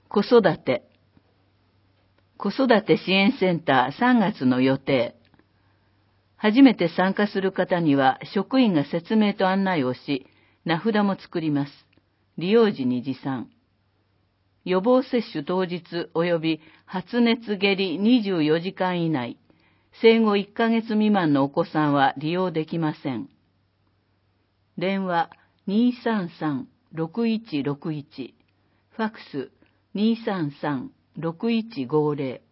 子育て支援センター3月の予定。初めて参加する方には職員が説明と案内をし、名札も作ります。利用時に持参。予防接種当日及び発熱下痢24時間以内、生後1ヶ月未満のお子さんは利用できません。電話233-6161、ファックス233-6150。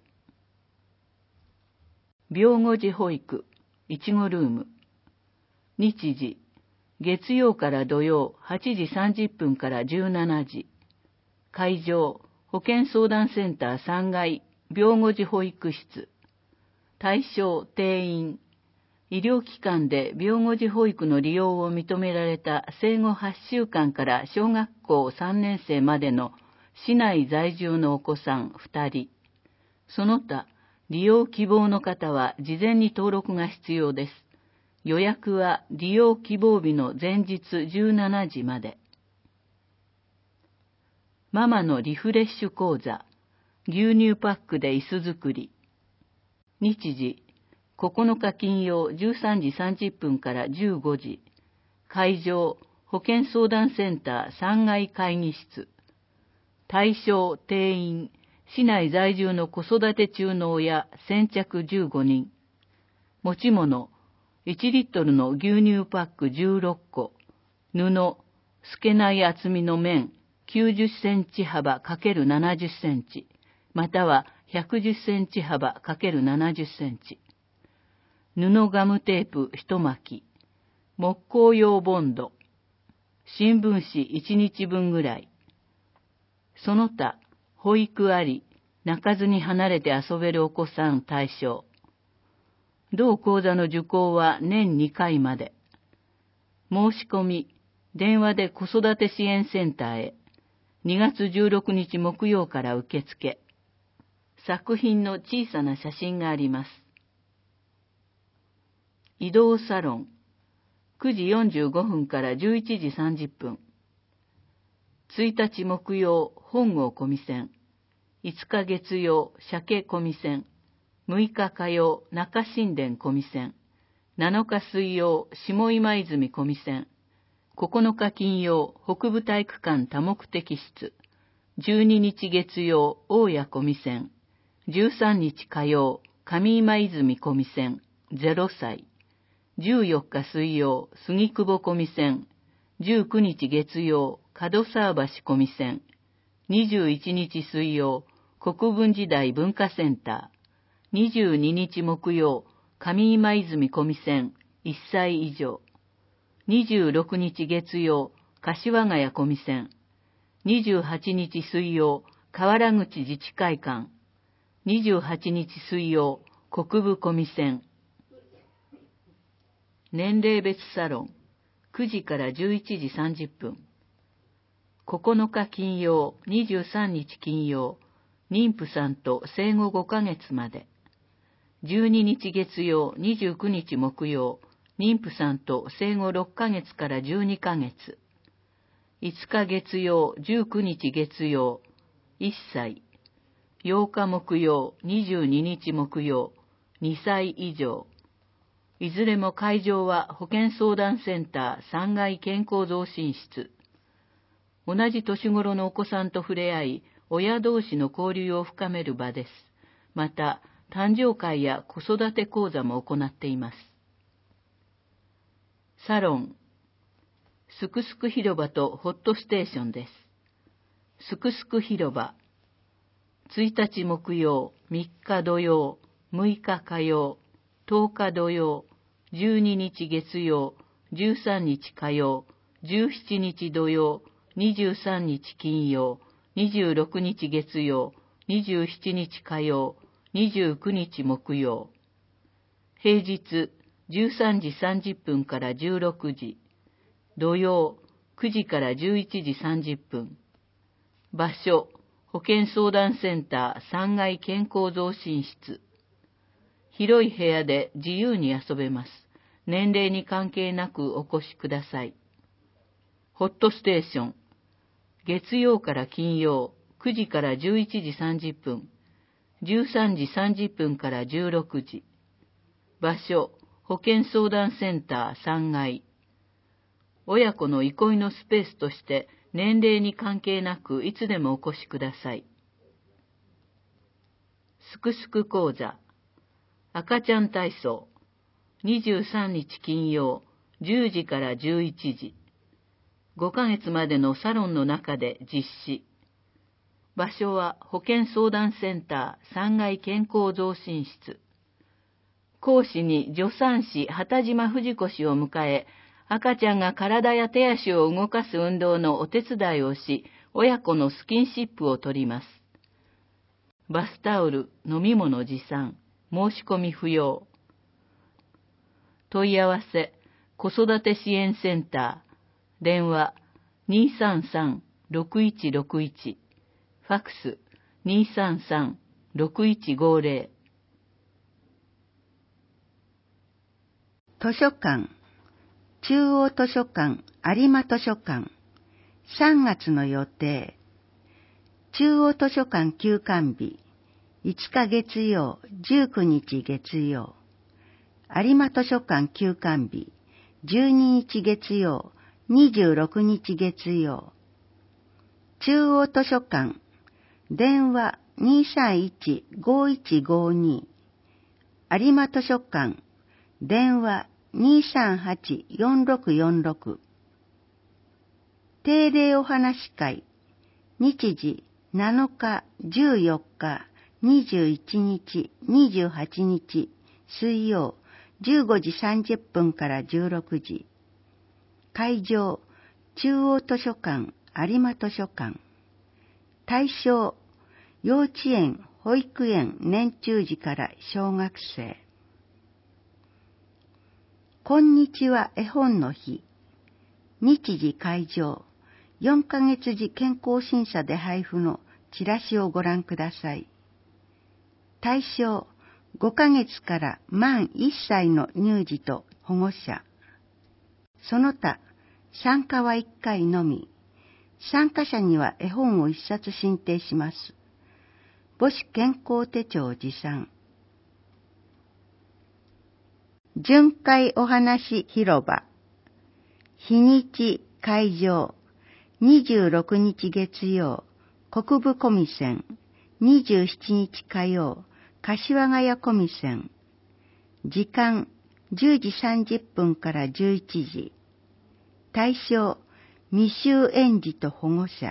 病後児保育、いちごルーム。日時、月曜から土曜8時30分から17時。会場、保健相談センター3階、病後児保育室。対象、定員。医療機関で病後児保育の利用を認められた生後8週間から小学校3年生までの市内在住のお子さん2人。その他、利用希望の方は事前に登録が必要です。予約は利用希望日の前日17時まで。ママのリフレッシュ講座、牛乳パックで椅子作り。日時、9日金曜13時30分から15時。会場、保健相談センター3階会議室。対象、定員、市内在住の子育て中の親、先着15人。持ち物、1リットルの牛乳パック16個。布、透けない厚みの面、90センチ幅 ×70 センチ。または110センチ幅 ×70 センチ。布ガムテープ1巻き。木工用ボンド。新聞紙1日分ぐらい。その他、保育あり、泣かずに離れて遊べるお子さん対象。同講座の受講は年2回まで。申し込み、電話で子育て支援センターへ。2月16日木曜から受付。作品の小さな写真があります。移動サロン。9時45分から11時30分。1日木曜、本郷小見線。5日月曜、鮭小見線。6日火曜、中新田小見線。7日水曜、下今泉小見線。9日金曜、北部体育館多目的室。12日月曜、大谷小見線。13日火曜、上今泉小見線。0歳。14日水曜、杉久保小見線。19日月曜、門沢橋小見線。21日水曜、国分時代文化センター。22日木曜、上今泉小見線。1歳以上。26日月曜、柏ヶ谷小見線。28日水曜、河原口自治会館。28日水曜、国分小見線。年齢別サロン、9時から11時30分。9日金曜、23日金曜、妊婦さんと生後5ヶ月まで。12日月曜、29日木曜、妊婦さんと生後6ヶ月から12ヶ月。5日月曜、19日月曜、1歳。8日木曜、22日木曜、2歳以上。いずれも会場は保健相談センター3階健康増進室。同じ年頃のお子さんと触れ合い、親同士の交流を深める場です。また、誕生会や子育て講座も行っています。サロン、すくすく広場とホットステーションです。すくすく広場、1日木曜、3日土曜、6日火曜、10日土曜、12日月曜、13日火曜、17日土曜、23日金曜、26日月曜、27日火曜、29日木曜。平日13時30分から16時。土曜9時から11時30分。場所、保健相談センター3階健康増進室。広い部屋で自由に遊べます。年齢に関係なくお越しください。ホットステーション。月曜から金曜 9時から11時30分、13時30分から16時。場所、保健相談センター3階。親子の憩いのスペースとして年齢に関係なくいつでもお越しください。すくすく講座、赤ちゃん体操、23日金曜、10時から11時。5ヶ月までのサロンの中で実施。場所は保健相談センター3階健康増進室。講師に助産師畑島藤子氏を迎え、赤ちゃんが体や手足を動かす運動のお手伝いをし、親子のスキンシップを取ります。バスタオル、飲み物持参、申し込み不要。問い合わせ、子育て支援センター、電話 233-6161、ファックス 233-6150。 図書館、中央図書館、有馬図書館、3月の予定。中央図書館休館日、5日月曜、19日月曜。有馬図書館休館日、12日月曜、26日月曜。中央図書館、電話 231-5152。有馬図書館、電話 238-4646。定例お話会、日時7日、14日、21日、28日、水曜、15時30分から16時。会場、中央図書館、有馬図書館。対象、幼稚園、保育園、年中児から小学生。こんにちは絵本の日。日時会場、4ヶ月時健康審査で配布のチラシをご覧ください。対象、5ヶ月から満1歳の乳児と保護者。その他、参加は1回のみ。参加者には絵本を1冊進呈します。母子健康手帳を持参。巡回お話広場。日にち会場。26日月曜、国分小見線。27日火曜、柏ヶ谷小見線。時間、10時30分から11時。対象、未就園児と保護者。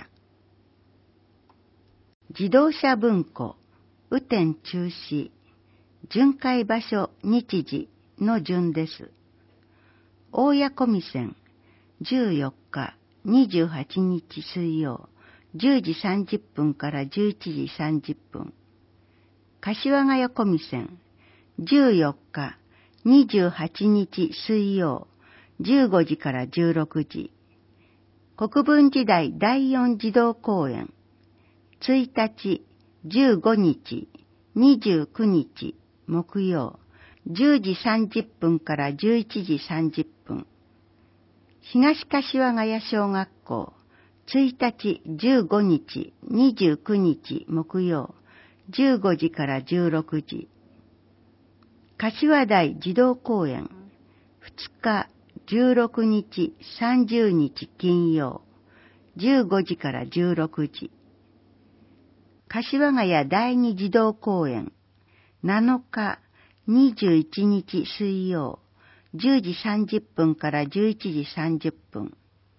自動車文庫、雨天中止。巡回場所、日時の順です。大谷小見線、14日、28日水曜、10時30分から11時30分。柏ヶ谷小見線、14日、28日水曜、15時から16時。国分寺台第4児童公園、1日、15日、29日、木曜、10時30分から11時30分。東柏ヶ谷小学校、1日、15日、29日、木曜、15時から16時。柏台児童公園、2日、16日、30日金曜、15時から16時。柏ヶ谷第二児童公園、7日、21日水曜、10時30分から11時30分。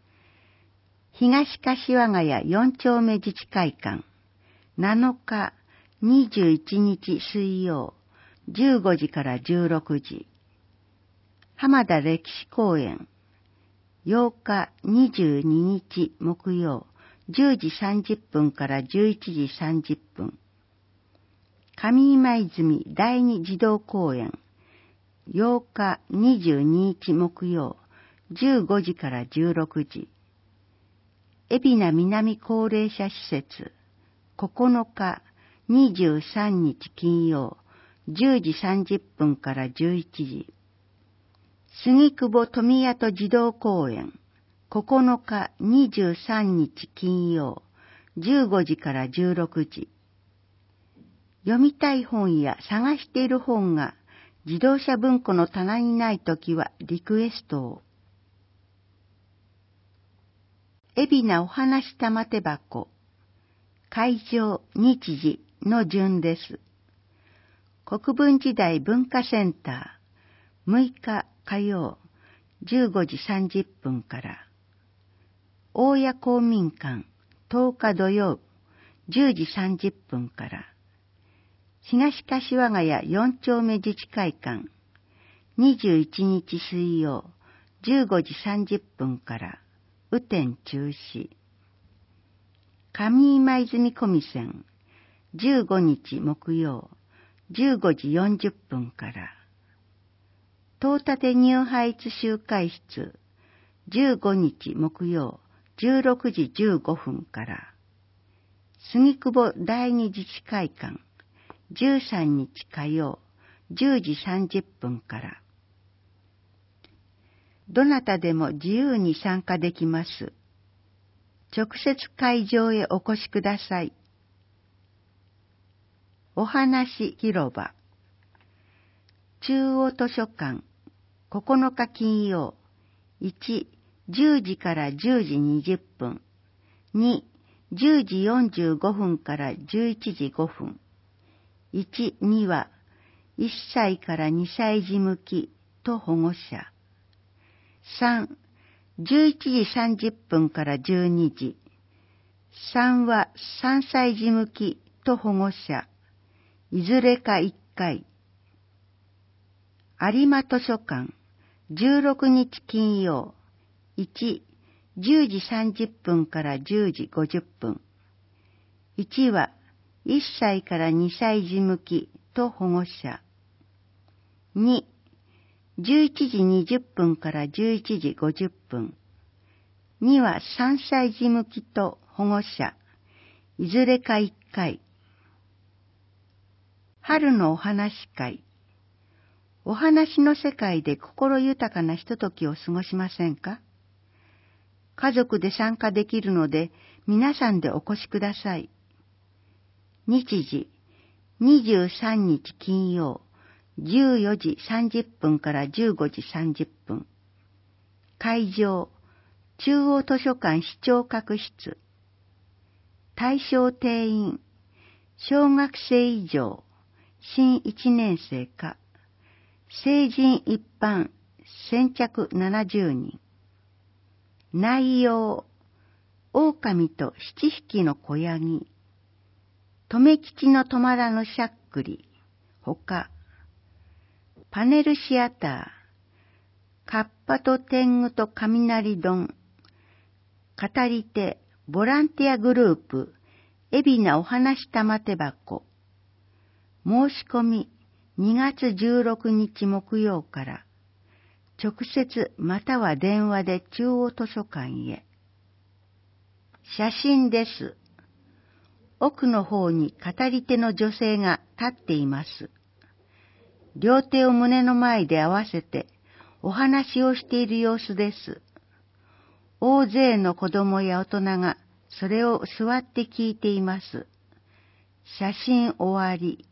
東柏ヶ谷4丁目自治会館、7日、21日水曜、15時から16時。浜田歴史公園、8日、22日木曜、10時30分から11時30分。上今泉第二児童公園、8日、22日木曜、15時から16時。海老名南高齢者施設、9日、23日金曜、10時30分から11時。杉久保富谷児童公園、9日、23日金曜、 15時から16時。読みたい本や探している本が自動車文庫の棚にないときはリクエストを。海老名お話玉手箱、会場日時の順です。国分時代文化センター、6日火曜、15時30分から。大谷公民館、10日土曜、10時30分から。東柏ヶ谷4丁目自治会館、21日水曜、15時30分から。雨天中止。上今泉小見線、15日木曜、15時40分から。東立ニューハイツ集会室、15日木曜、16時15分から。杉久保第二自治会館、13日火曜、10時30分から。どなたでも自由に参加できます。直接会場へお越しください。お話広場。中央図書館、9日金曜、1、10時から10時20分、2、10時45分から11時5分、1、2は、1歳から2歳児向きと保護者。3、11時30分から12時。3は3歳児向きと保護者。いずれか1回。有馬図書館、16日金曜。1、10時30分から10時50分。1は1歳から2歳児向きと保護者。2、11時20分から11時50分。2は3歳児向きと保護者。いずれか1回。春のお話会。お話の世界で心豊かなひとときを過ごしませんか？家族で参加できるので、皆さんでお越しください。日時、23日金曜、14時30分から15時30分。会場、中央図書館視聴覚室。対象定員、小学生以上、新1年生か、成人一般、先着70人。内容、狼と7匹の子ヤギ、留吉の止まらぬしゃっくり、ほか、パネルシアター、カッパと天狗と雷丼、語り手、ボランティアグループ、海老名お話玉手箱。申し込み、2月16日木曜から、直接または電話で中央図書館へ。写真です。奥の方に語り手の女性が立っています。両手を胸の前で合わせてお話をしている様子です。大勢の子供や大人がそれを座って聞いています。写真終わり。